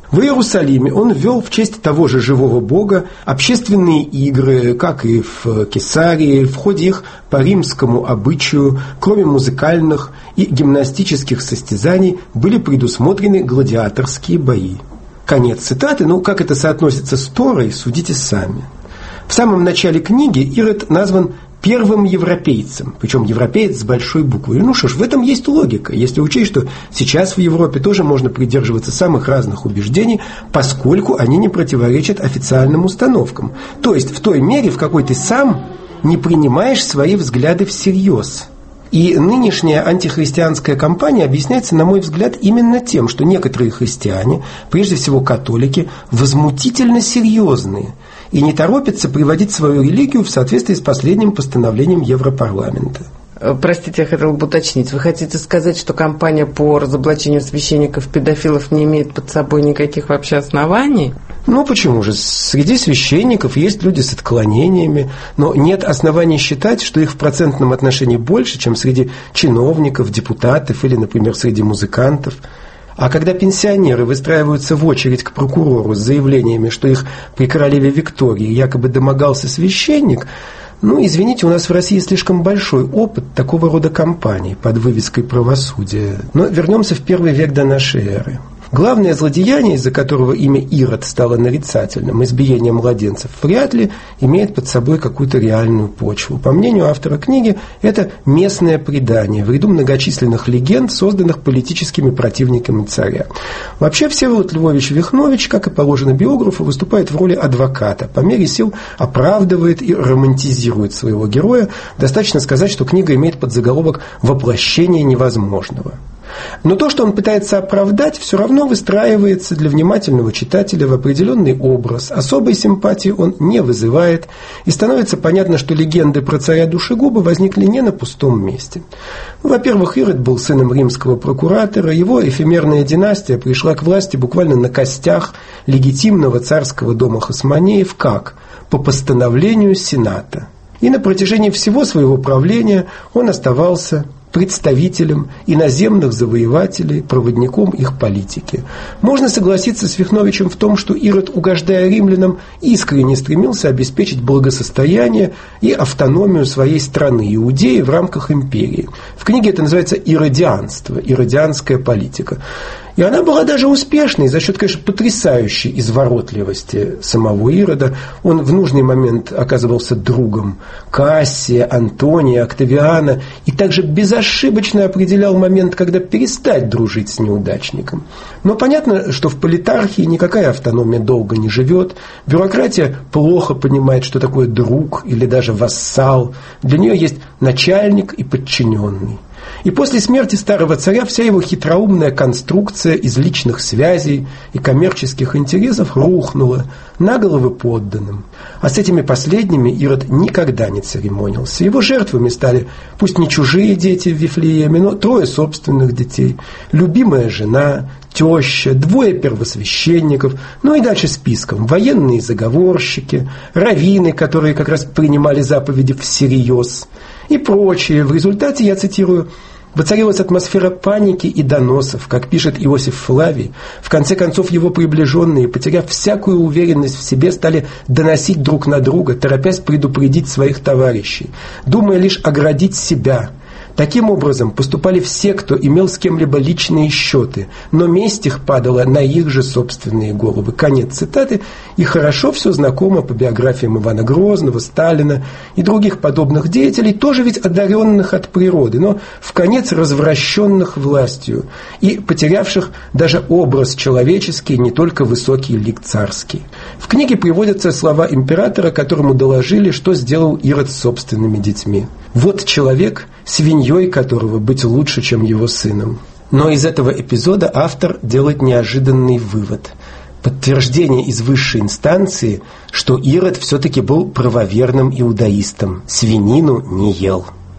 В Иерусалиме он ввел в честь того же живого Бога общественные игры, как и в Кесарии. В ходе их по римскому обычаю, кроме музыкальных и гимнастических состязаний, были предусмотрены гладиаторские бои. Конец цитаты. Ну, как это соотносится с Торой, судите сами. В самом начале книги Ирод назван первым европейцем, причем европеец с большой буквы. Ну что ж, в этом есть логика, если учесть, что сейчас в Европе тоже можно придерживаться самых разных убеждений, поскольку они не противоречат официальным установкам. То есть в той мере, в какой ты сам не принимаешь свои взгляды всерьез. И нынешняя антихристианская кампания объясняется, на мой взгляд, именно тем, что некоторые христиане, прежде всего католики, возмутительно серьезные и не торопятся приводить свою религию в соответствии с последним постановлением Европарламента. Простите, я хотела бы уточнить. Вы хотите сказать, что кампания по разоблачению священников-педофилов не имеет под собой никаких вообще оснований? Ну, почему же? Среди священников есть люди с отклонениями, но нет оснований считать, что их в процентном отношении больше, чем среди чиновников, депутатов или, например, среди музыкантов. А когда пенсионеры выстраиваются в очередь к прокурору с заявлениями, что их при королеве Виктории якобы домогался священник, ну, извините, у нас в России слишком большой опыт такого рода кампаний под вывеской правосудия. Но вернемся в первый век до нашей эры. Главное злодеяние, из-за которого имя Ирод стало нарицательным, избиение младенцев, вряд ли имеет под собой какую-то реальную почву. По мнению автора книги, это местное предание в ряду многочисленных легенд, созданных политическими противниками царя. Вообще, Всеволод Львович Вихнович, как и положено биографу, выступает в роли адвоката. По мере сил оправдывает и романтизирует своего героя. Достаточно сказать, что книга имеет подзаголовок «Воплощение невозможного». Но то, что он пытается оправдать, все равно выстраивается для внимательного читателя в определенный образ. Особой симпатии он не вызывает, и становится понятно, что легенды про царя Душегуба возникли не на пустом месте. Во-первых, Ирод был сыном римского прокуратора, его эфемерная династия пришла к власти буквально на костях легитимного царского дома Хасмонеев, как? По постановлению Сената. И на протяжении всего своего правления он оставался представителем иноземных завоевателей, проводником их политики. Можно согласиться с Вихновичем в том, что Ирод, угождая римлянам, искренне стремился обеспечить благосостояние и автономию своей страны, Иудеи, в рамках империи. В книге это называется иродианство, иродианская политика. И она была даже успешной за счет, конечно, потрясающей изворотливости самого Ирода. Он в нужный момент оказывался другом Кассия, Антония, Октавиана и также безошибочно определял момент, когда перестать дружить с неудачником. Но понятно, что в политархии никакая автономия долго не живет. Бюрократия плохо понимает, что такое друг или даже вассал. Для нее есть начальник и подчиненный. И после смерти старого царя вся его хитроумная конструкция из личных связей и коммерческих интересов рухнула на головы подданным. А с этими последними Ирод никогда не церемонился. Его жертвами стали пусть не чужие дети в Вифлееме, но трое собственных детей, любимая жена, теща, двое первосвященников, ну и дальше списком: военные заговорщики, раввины, которые как раз принимали заповеди всерьез, и прочее. В результате, я цитирую, воцарилась атмосфера паники и доносов, как пишет Иосиф Флавий. В конце концов, его приближенные, потеряв всякую уверенность в себе, стали доносить друг на друга, торопясь предупредить своих товарищей, думая лишь оградить себя. Таким образом поступали все, кто имел с кем-либо личные счеты, но месть их падала на их же собственные головы. Конец цитаты. И хорошо все знакомо по биографиям Ивана Грозного, Сталина и других подобных деятелей, тоже ведь одаренных от природы, но вконец развращенных властью и потерявших даже образ человеческий, не только высокий лик царский. В книге приводятся слова императора, которому доложили, что сделал Ирод с собственными детьми. «Вот человек, свиньей которого быть лучше, чем его сыном». Но из этого эпизода автор делает неожиданный вывод. Подтверждение из высшей инстанции, что Ирод все-таки был правоверным иудаистом, свинину не ел.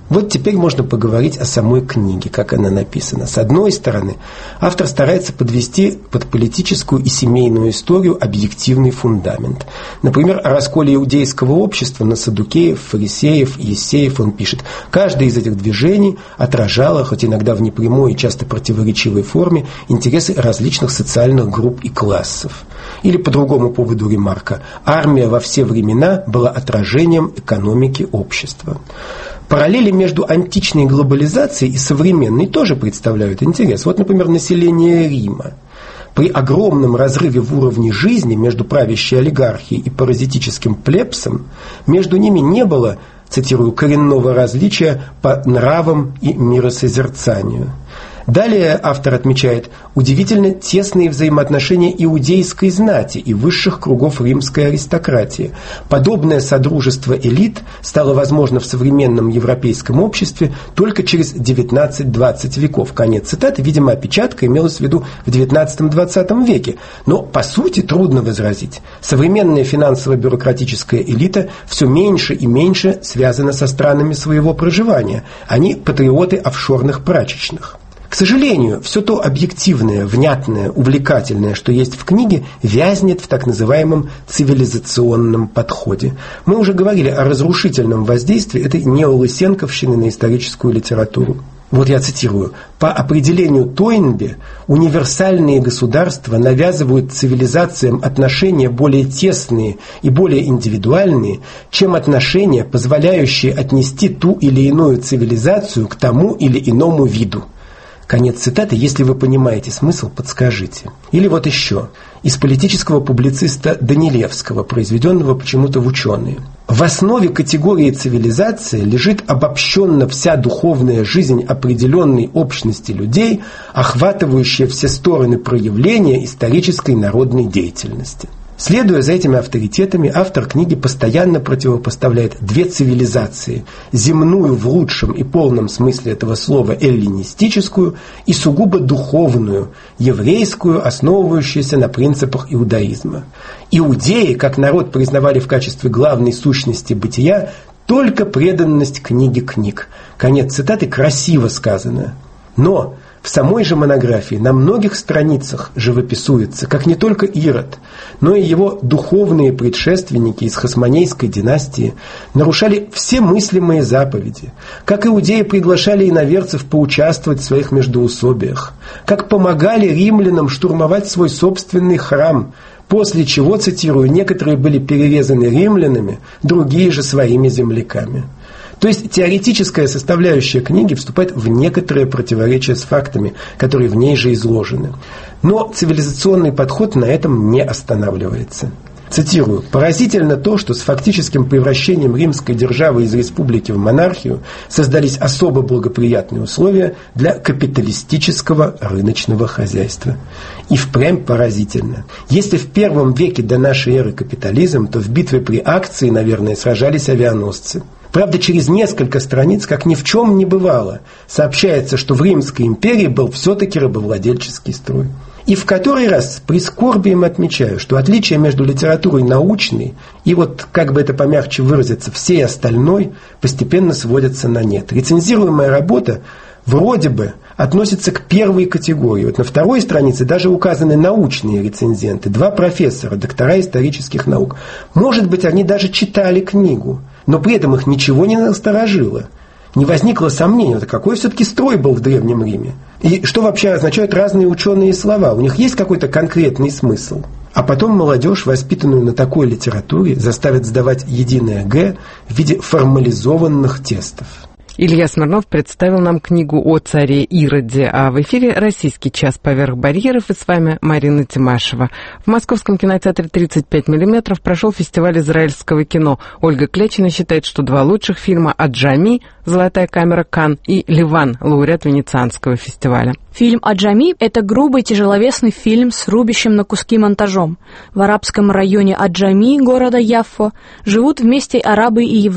Вот теперь можно поговорить о самой книге, как она написана. С одной стороны, автор старается подвести под политическую и семейную историю объективный фундамент. Например, о расколе иудейского общества на саддукеев, фарисеев и ессеев он пишет: «Каждое из этих движений отражало, хоть иногда в непрямой и часто противоречивой форме, интересы различных социальных групп и классов». Или по другому поводу ремарка: «Армия во все времена была отражением экономики общества». Параллели между античной глобализацией и современной тоже представляют интерес. Вот, например, население Рима. При огромном разрыве в уровне жизни между правящей олигархией и паразитическим плебсом между ними не было, цитирую, «коренного различия по нравам и миросозерцанию». Далее автор отмечает удивительно тесные взаимоотношения иудейской знати и высших кругов римской аристократии. Подобное содружество элит стало возможно в современном европейском обществе только через девятнадцать-двадцать веков. Конец цитаты. Видимо, опечатка имелась в виду в девятнадцатом-двадцатом веке. Но, по сути, трудно возразить. Современная финансово-бюрократическая элита все меньше и меньше связана со странами своего проживания. Они патриоты офшорных прачечных. К сожалению, все то объективное, внятное, увлекательное, что есть в книге, вязнет в так называемом цивилизационном подходе. Мы уже говорили о разрушительном воздействии этой неолысенковщины на историческую литературу. Вот я цитирую: «По определению Тойнби, универсальные государства навязывают цивилизациям отношения более тесные и более индивидуальные, чем отношения, позволяющие отнести ту или иную цивилизацию к тому или иному виду». Конец цитаты. Если вы понимаете смысл, подскажите. Или вот еще. Из политического публициста Данилевского, произведенного почему-то в ученые. В основе категории цивилизации лежит обобщенно вся духовная жизнь определенной общности людей, охватывающая все стороны проявления исторической народной деятельности. Следуя за этими авторитетами, автор книги постоянно противопоставляет две цивилизации: земную в лучшем и полном смысле этого слова эллинистическую и сугубо духовную, еврейскую, основывающуюся на принципах иудаизма. Иудеи, как народ, признавали в качестве главной сущности бытия только преданность книге книг. Конец цитаты. Красиво сказано. Но в самой же монографии на многих страницах живописуется, как не только Ирод, но и его духовные предшественники из хасмонейской династии нарушали все мыслимые заповеди, как иудеи приглашали иноверцев поучаствовать в своих междоусобиях, как помогали римлянам штурмовать свой собственный храм, после чего, цитирую, некоторые были перерезаны римлянами, другие же своими земляками. То есть теоретическая составляющая книги вступает в некоторые противоречия с фактами, которые в ней же изложены. Но цивилизационный подход на этом не останавливается. Цитирую: «Поразительно то, что с фактическим превращением римской державы из республики в монархию создались особо благоприятные условия для капиталистического рыночного хозяйства». И впрямь поразительно. Если в первом веке до нашей эры капитализм, то в битве при Акции, наверное, сражались авианосцы. Правда, через несколько страниц, как ни в чем не бывало, сообщается, что в Римской империи был все-таки рабовладельческий строй. И в который раз с прискорбием отмечаю, что отличие между литературой научной и, вот как бы это помягче выразиться, всей остальной постепенно сводятся на нет. Рецензируемая работа вроде бы относится к первой категории. Вот на второй странице даже указаны научные рецензенты, два профессора, доктора исторических наук. Может быть, они даже читали книгу, но при этом их ничего не насторожило. Не возникло сомнения, какой все-таки строй был в Древнем Риме. И что вообще означают разные ученые слова. У них есть какой-то конкретный смысл. А потом молодежь, воспитанную на такой литературе, заставят сдавать единое гэ в виде формализованных тестов. Илья Смирнов представил нам книгу о царе Ироде, а в эфире «Российский час поверх барьеров», и с вами Марина Тимашева. В Московском кинотеатре тридцать пять миллиметров прошел фестиваль израильского кино. Ольга Клячина считает, что два лучших фильма «Аджами», «Золотая камера Канн» и «Ливан», лауреат Венецианского фестиваля. Фильм «Аджами» — это грубый тяжеловесный фильм с рубящим на куски монтажом. В арабском районе Аджами, города Яффо, живут вместе арабы и евреи.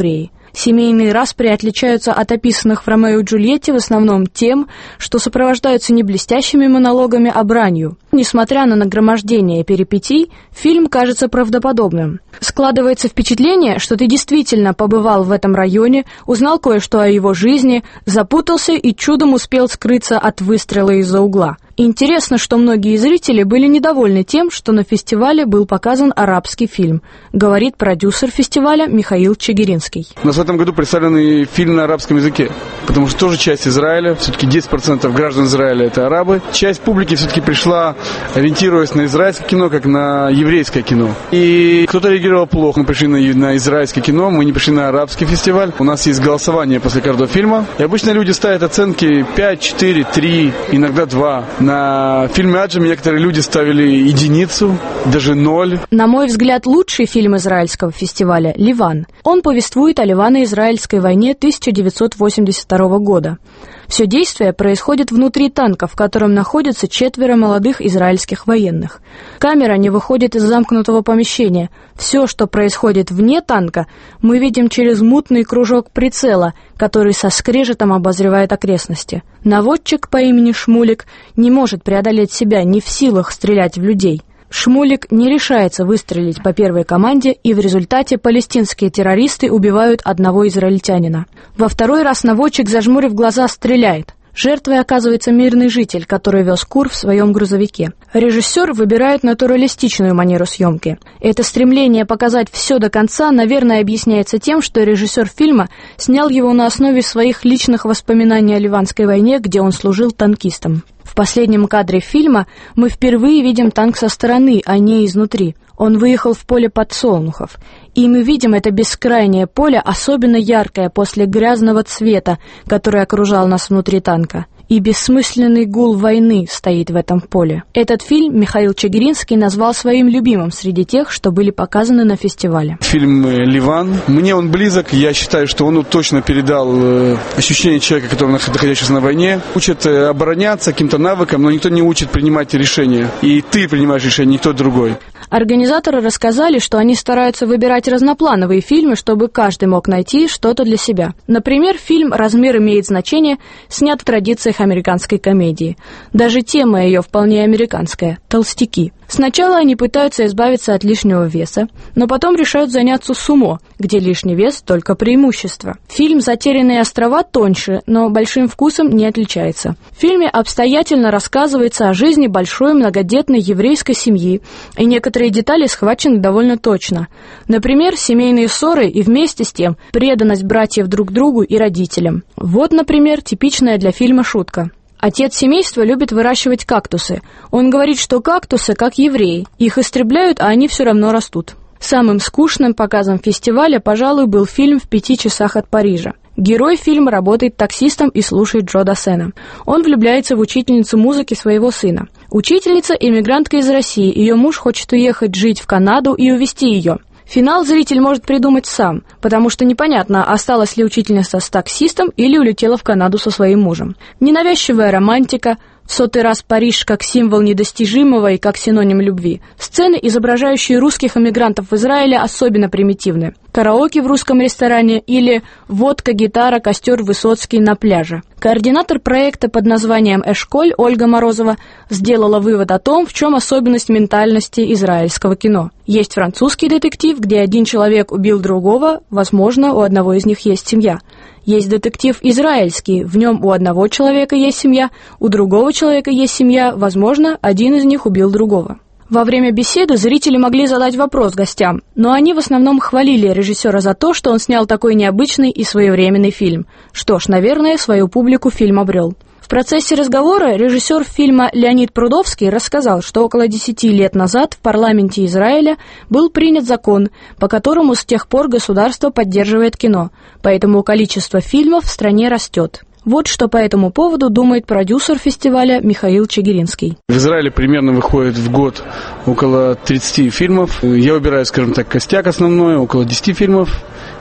Семейные распри отличаются от описанных в «Ромео и Джульетте» в основном тем, что сопровождаются не блестящими монологами, а бранью. Несмотря на нагромождение перипетий, фильм кажется правдоподобным. Складывается впечатление, что ты действительно побывал в этом районе, узнал кое-что о его жизни, запутался и чудом успел скрыться от выстрела из-за угла. Интересно, что многие зрители были недовольны тем, что на фестивале был показан арабский фильм, говорит продюсер фестиваля Михаил Чигиринский. У нас в этом году представленный фильм на арабском языке, потому что тоже часть Израиля, все-таки десять процентов граждан Израиля это арабы. Часть публики все-таки пришла, ориентируясь на израильское кино, как на еврейское кино. И кто-то реагировал плохо. Мы пришли на, на израильское кино, мы не пришли на арабский фестиваль. У нас есть голосование после каждого фильма. И обычно люди ставят оценки пять, четыре, три, иногда два. На фильме «Аджем» некоторые люди ставили единицу, даже ноль. На мой взгляд, лучший фильм израильского фестиваля «Ливан». Он повествует о ливано-израильской войне тысяча девятьсот восемьдесят второго года. Все действие происходит внутри танка, в котором находятся четверо молодых израильских военных. Камера не выходит из замкнутого помещения. Все, что происходит вне танка, мы видим через мутный кружок прицела, который со скрежетом обозревает окрестности. Наводчик по имени Шмулик не может преодолеть себя, не в силах стрелять в людей. Шмулик не решается выстрелить по первой команде, и в результате палестинские террористы убивают одного израильтянина. Во второй раз наводчик, зажмурив глаза, стреляет. Жертвой оказывается мирный житель, который вез кур в своем грузовике. Режиссер выбирает натуралистичную манеру съемки. Это стремление показать все до конца, наверное, объясняется тем, что режиссер фильма снял его на основе своих личных воспоминаний о Ливанской войне, где он служил танкистом. В последнем кадре фильма мы впервые видим танк со стороны, а не изнутри. Он выехал в поле подсолнухов. И мы видим это бескрайнее поле, особенно яркое после грязного цвета, который окружал нас внутри танка. И бессмысленный гул войны стоит в этом поле. Этот фильм Михаил Чигиринский назвал своим любимым среди тех, что были показаны на фестивале. Фильм «Ливан». Мне он близок. Я считаю, что он точно передал ощущение человека, который находящийся на войне. Учат обороняться каким-то навыкам, но никто не учит принимать решения. И ты принимаешь решение, никто другой. Организаторы рассказали, что они стараются выбирать разноплановые фильмы, чтобы каждый мог найти что-то для себя. Например, фильм «Размер имеет значение» снят в традициях американской комедии. Даже тема ее вполне американская – толстяки. Сначала они пытаются избавиться от лишнего веса, но потом решают заняться сумо, где лишний вес – только преимущество. Фильм «Затерянные острова» тоньше, но большим вкусом не отличается. В фильме обстоятельно рассказывается о жизни большой многодетной еврейской семьи, и некоторые детали схвачены довольно точно. Например, семейные ссоры и вместе с тем преданность братьев друг другу и родителям. Вот, например, типичная для фильма шутка. Отец семейства любит выращивать кактусы. Он говорит, что кактусы как евреи. Их истребляют, а они все равно растут. Самым скучным показом фестиваля, пожалуй, был фильм «В пяти часах от Парижа». Герой фильма работает таксистом и слушает Джо Дассена. Он влюбляется в учительницу музыки своего сына. Учительница – эмигрантка из России. Ее муж хочет уехать жить в Канаду и увезти ее. Финал зритель может придумать сам, потому что непонятно, осталась ли учительница с таксистом или улетела в Канаду со своим мужем. Ненавязчивая романтика, в сотый раз Париж как символ недостижимого и как синоним любви. Сцены, изображающие русских эмигрантов в Израиле, особенно примитивны. Караоке в русском ресторане или водка, гитара, костер Высоцкий на пляже. Координатор проекта под названием «Эшколь» Ольга Морозова сделала вывод о том, в чем особенность ментальности израильского кино. Есть французский детектив, где один человек убил другого, возможно, у одного из них есть семья. Есть детектив израильский, в нем у одного человека есть семья, у другого человека есть семья, возможно, один из них убил другого. Во время беседы зрители могли задать вопрос гостям, но они в основном хвалили режиссера за то, что он снял такой необычный и своевременный фильм. Что ж, наверное, свою публику фильм обрел. В процессе разговора режиссер фильма Леонид Прудовский рассказал, что около десяти лет назад в парламенте Израиля был принят закон, по которому с тех пор государство поддерживает кино, поэтому количество фильмов в стране растет. Вот что по этому поводу думает продюсер фестиваля Михаил Чигиринский. В Израиле примерно выходит в год около тридцати фильмов. Я выбираю, скажем так, костяк основной, около десяти фильмов.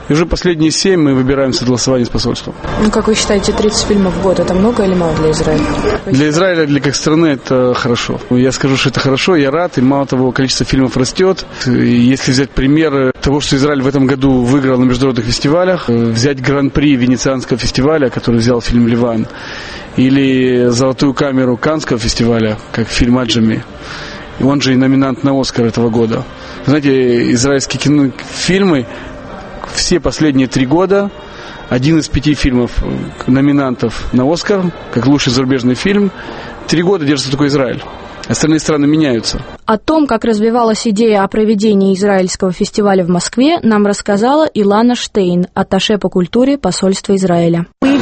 И уже последние семь мы выбираем согласование с посольством. Ну, как вы считаете, тридцать фильмов в год, это много или мало для Израиля? Для Израиля, для как страны, это хорошо. Я скажу, что это хорошо, я рад, и мало того, количество фильмов растет. И если взять пример того, что Израиль в этом году выиграл на международных фестивалях, взять гран-при Венецианского фестиваля, который взял фильм «Ливан», или золотую камеру Каннского фестиваля, как фильм «Аджами». И он же и номинант на «Оскар» этого года. Знаете, израильские кино, фильмы все последние три года, один из пяти фильмов номинантов на «Оскар», как лучший зарубежный фильм, три года держится только Израиль. Остальные страны меняются. О том, как развивалась идея о проведении израильского фестиваля в Москве, нам рассказала Илана Штейн, атташе по культуре посольства Израиля. Мы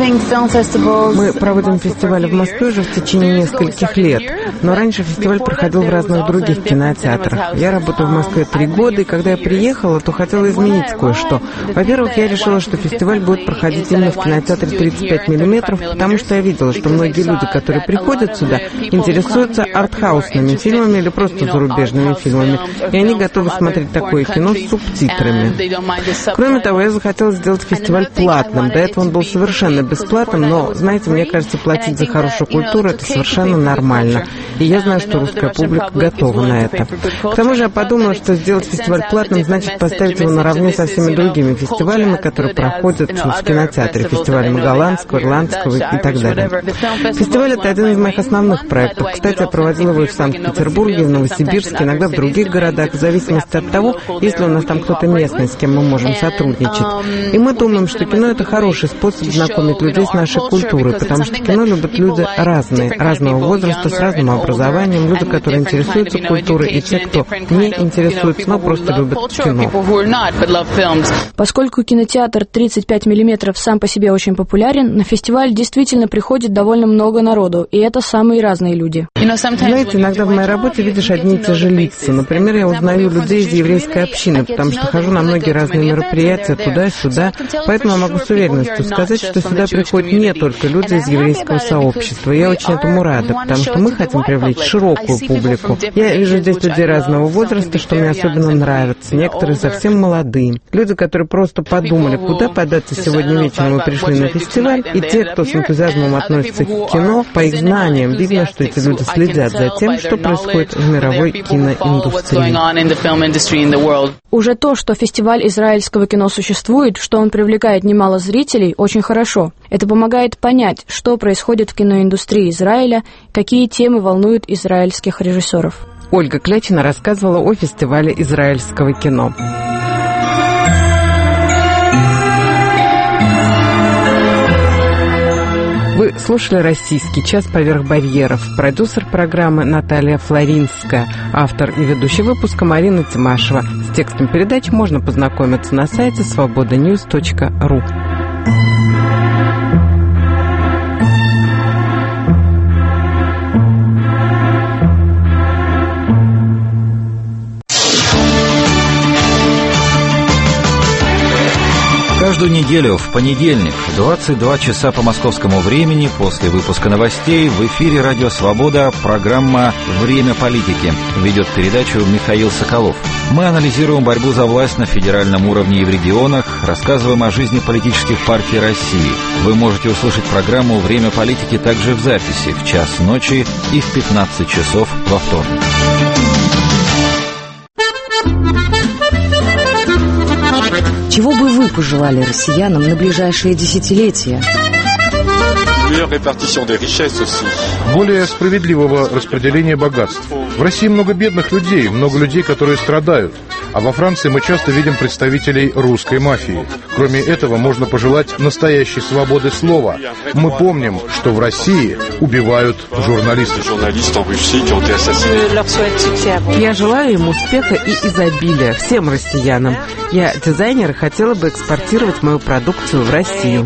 проводим фестивали в Москве уже в течение нескольких лет, но раньше фестиваль проходил в разных других кинотеатрах. Я работаю в Москве три года, и когда я приехала, то хотела изменить кое-что. Во-первых, я решила, что фестиваль будет проходить именно в кинотеатре тридцать пять миллиметров, потому что я видела, что многие люди, которые приходят сюда, интересуются артхаусными фильмами или просто зарубежными фильмами, и они готовы смотреть такое кино с субтитрами. Кроме того, я захотела сделать фестиваль платным. До этого он был совершенно бесплатным, но, знаете, мне кажется, платить за хорошую культуру – это совершенно нормально. И я знаю, что русская публика готова на это. К тому же я подумала, что сделать фестиваль платным значит поставить его наравне со всеми другими фестивалями, которые проходят в кинотеатре, фестивалями голландского, ирландского и так далее. Фестиваль – это один из моих основных проектов. Кстати, я проводила его и в Санкт-Петербурге, в Новосибирске, иногда в других городах, в зависимости от того, если у нас там кто-то местный, с кем мы можем сотрудничать. И мы думаем, что кино – это хороший способ знакомить людей с нашей культурой, потому что кино любят люди разные, разного возраста, с разным образованием, люди, которые интересуются культурой, и те, кто не интересуется, но просто любят кино. Поскольку кинотеатр тридцать пять миллиметров сам по себе очень популярен, на фестиваль действительно приходит довольно много народу, и это самые разные люди. Знаете, иногда в моей работе видишь одни и те же лица. Например, я узнаю людей из еврейской общины, потому что хожу на многие разные мероприятия туда и сюда, поэтому я могу с уверенностью сказать, что сюда приходят не только люди из еврейского сообщества. Я очень этому рада, потому что мы хотим привлечь широкую публику. Я вижу здесь людей разного возраста, что мне особенно нравится. Некоторые совсем молодые. Люди, которые просто подумали, куда податься сегодня вечером, и пришли на фестиваль. И те, кто с энтузиазмом относится к кино, по их знаниям видно, что эти люди следят за тем, что происходит в мировой киноиндустрии. Уже то, что фестиваль израильского кино существует, что он привлекает немало зрителей, очень хорошо. Это помогает понять, что происходит в киноиндустрии Израиля, какие темы волнуют израильских режиссеров. Ольга Клячина рассказывала о фестивале израильского кино. Вы слушали «Российский час поверх барьеров». Продюсер программы Наталья Флоринская. Автор и ведущий выпуска Марина Тимашева. С текстом передач можно познакомиться на сайте свобода ньюс точка ру. Каждую неделю в понедельник в двадцать два часа по московскому времени после выпуска новостей в эфире «Радио Свобода» программа «Время политики». Ведет передачу Михаил Соколов. Мы анализируем борьбу за власть на федеральном уровне и в регионах, рассказываем о жизни политических партий России. Вы можете услышать программу «Время политики» также в записи в час ночи и в пятнадцать часов во вторник. Чего бы вы пожелали россиянам на ближайшие десятилетия? Более справедливого распределения богатств. В России много бедных людей, много людей, которые страдают. А во Франции мы часто видим представителей русской мафии. Кроме этого, можно пожелать настоящей свободы слова. Мы помним, что в России убивают журналистов. Я желаю им успеха и изобилия, всем россиянам. Я дизайнер и хотела бы экспортировать мою продукцию в Россию.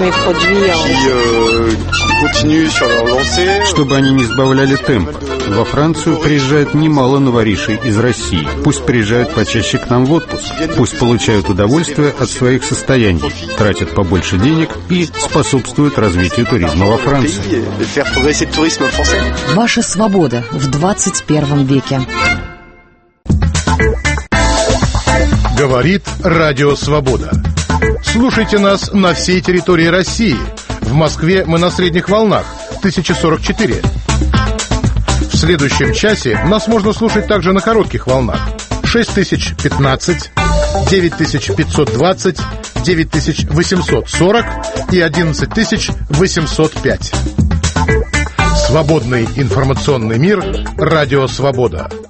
Чтобы они не сбавляли темп. Во Францию приезжают немало новоришей из России. Пусть приезжают почаще к нам в отпуск. Пусть получают удовольствие от своих состояний, тратят побольше денег и способствуют развитию туризма во Франции. Ваша свобода в двадцать первом веке. Говорит Радио Свобода. Слушайте нас на всей территории России. В Москве мы на средних волнах тысяча сорок четыре. В следующем часе нас можно слушать также на коротких волнах шесть тысяч пятнадцать, девять тысяч пятьсот двадцать, девять тысяч восемьсот сорок и одиннадцать тысяч восемьсот пять. Свободный информационный мир. Радио Свобода.